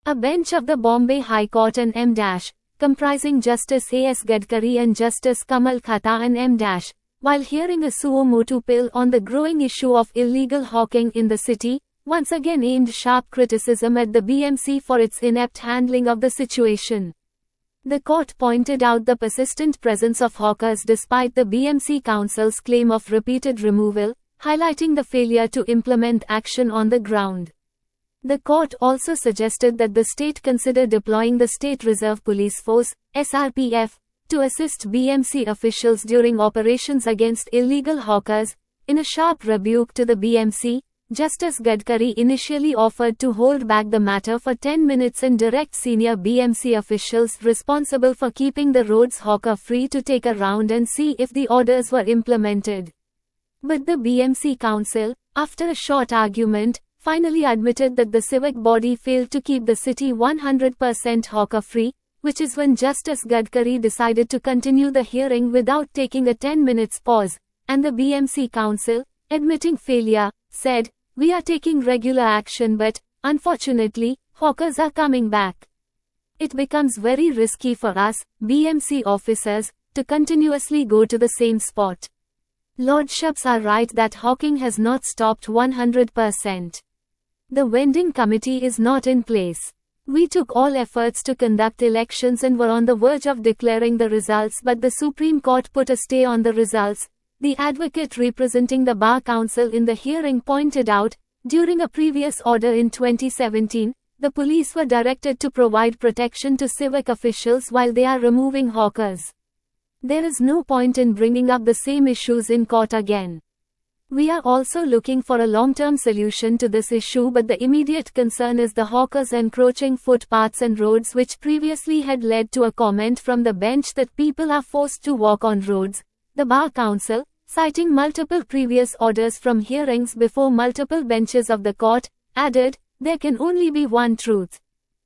A bench of the Bombay High Court and M. comprising Justice A.S. Gadkari and Justice Kamal Khatta and M. while hearing a suo motu pill on the growing issue of illegal hawking in the city, once again aimed sharp criticism at the BMC for its inept handling of the situation. The court pointed out the persistent presence of hawkers despite the BMC Council's claim of repeated removal, highlighting the failure to implement action on the ground. The court also suggested that the state consider deploying the State Reserve Police Force, SRPF, to assist BMC officials during operations against illegal hawkers. In a sharp rebuke to the BMC, Justice Gadkari initially offered to hold back the matter for 10 minutes and direct senior BMC officials responsible for keeping the roads hawker-free to take a round and see if the orders were implemented. But the BMC Council, after a short argument, finally admitted that the civic body failed to keep the city 100% hawker-free, which is when Justice Gadkari decided to continue the hearing without taking a 10 minutes pause, and the BMC Council, admitting failure, said, "We are taking regular action but, unfortunately, hawkers are coming back. It becomes very risky for us, BMC officers, to continuously go to the same spot. Lordships are right that hawking has not stopped 100%. The vending committee is not in place. We took all efforts to conduct elections and were on the verge of declaring the results, but the Supreme Court put a stay on the results," the advocate representing the Bar Council in the hearing pointed out. During a previous order in 2017, the police were directed to provide protection to civic officials while they are removing hawkers. There is no point in bringing up the same issues in court again. We are also looking for a long-term solution to this issue, but the immediate concern is the hawkers encroaching footpaths and roads, which previously had led to a comment from the bench that people are forced to walk on roads. The Bar Council, citing multiple previous orders from hearings before multiple benches of the court, added, "There can only be one truth.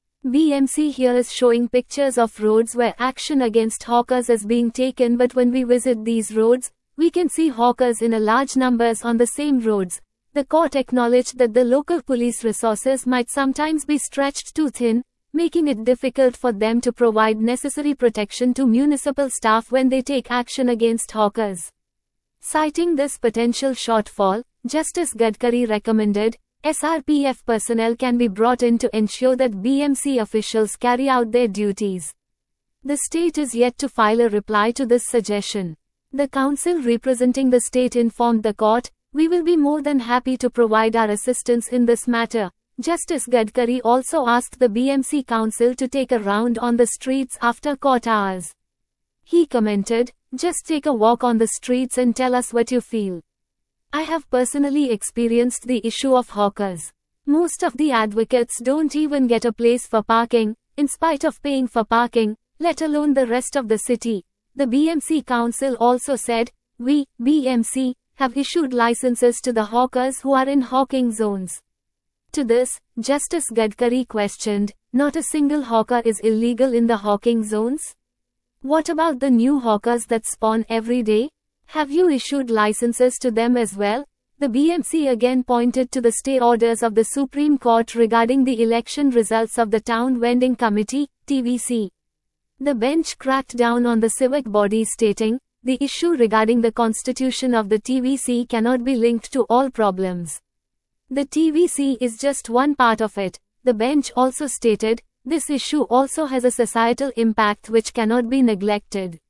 BMC here is showing pictures of roads where action against hawkers is being taken, but when we visit these roads, we can see hawkers in a large numbers on the same roads." The court acknowledged that the local police resources might sometimes be stretched too thin, making it difficult for them to provide necessary protection to municipal staff when they take action against hawkers. Citing this potential shortfall, Justice Gadkari recommended, SRPF personnel can be brought in to ensure that BMC officials carry out their duties. The state is yet to file a reply to this suggestion. The council representing the state informed the court, "We will be more than happy to provide our assistance in this matter." Justice Gadkari also asked the BMC council to take a round on the streets after court hours. He commented, "Just take a walk on the streets and tell us what you feel. I have personally experienced the issue of hawkers. Most of the advocates don't even get a place for parking, in spite of paying for parking, let alone the rest of the city." The BMC Council also said, "We, BMC, have issued licenses to the hawkers who are in hawking zones." To this, Justice Gadkari questioned, "Not a single hawker is illegal in the hawking zones? What about the new hawkers that spawn every day? Have you issued licenses to them as well?" The BMC again pointed to the stay orders of the Supreme Court regarding the election results of the Town Vending Committee, TVC. The bench cracked down on the civic body, stating, "The issue regarding the constitution of the TVC cannot be linked to all problems. The TVC is just one part of it." The bench also stated, "This issue also has a societal impact which cannot be neglected.